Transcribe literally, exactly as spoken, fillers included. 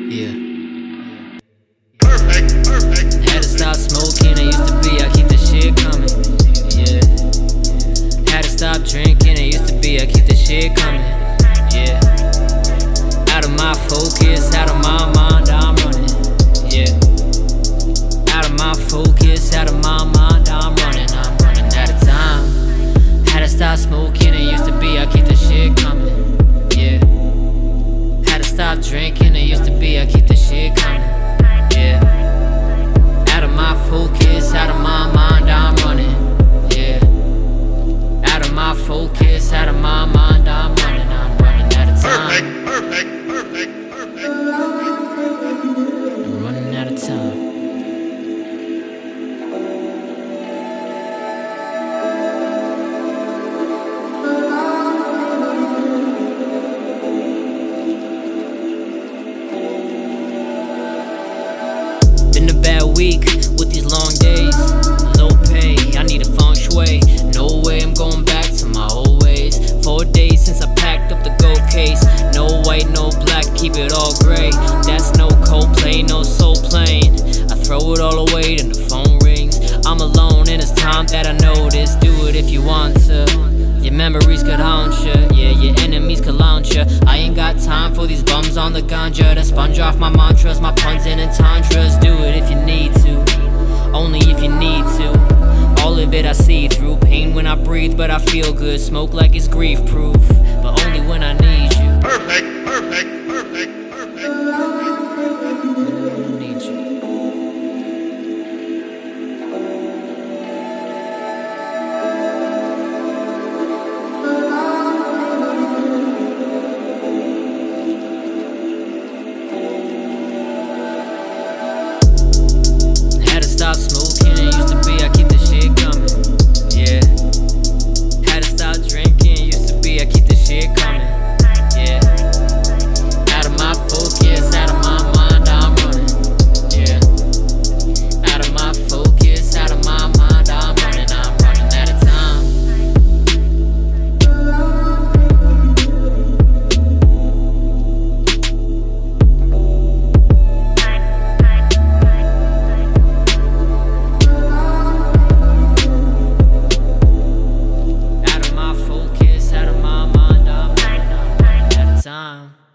Yeah. Perfect, perfect. Had to stop smoking, I used to be, I keep the shit coming. Yeah. Had to stop drinking, it used to be, I keep the shit coming. Yeah. Out of my focus, out of my mind, I'm running. Yeah. Out of my focus, out of my mind, I'm running. I'm running out of time. Had to stop smoking, it used to be, I keep the shit coming. Yeah. Had to stop drinking, it used to be, I keep the shit coming. Yeah. Out of my focus, out of my mind, I'm running. Yeah. Out of my focus, out of my mind, I'm running. I'm running out of time. Perfect, perfect, perfect, perfect. I'm running out of time. Been a bad week with these long days, low pay, I need a feng shui. No way I'm going back to my old ways. Four days since I packed up the gold case. No white, no black, keep it all gray. That's no Coldplay, no soul plane. I throw it all away, then the phone rings. I'm alone and it's time that I notice. Do it if you want to. Your memories could haunt ya, yeah, your enemies could launch ya. I ain't got time for these bums on the ganja to sponge off my mantras, my puns and entendres. Do it if you need to, only if you need to. All of it I see through, pain when I breathe, but I feel good. Smoke like it's grief proof, but only when I need you. Perfect, perfect, perfect, perfect. Only when I need you. Stop smoking, it used to be, I keep the shit coming. Yeah. Had to stop drinking, it used to be, I keep the shit coming. Yeah. Out of my focus, out of my mind, I'm running. Yeah. Out of my focus, out of my mind, I'm running. I'm running out of time. Time.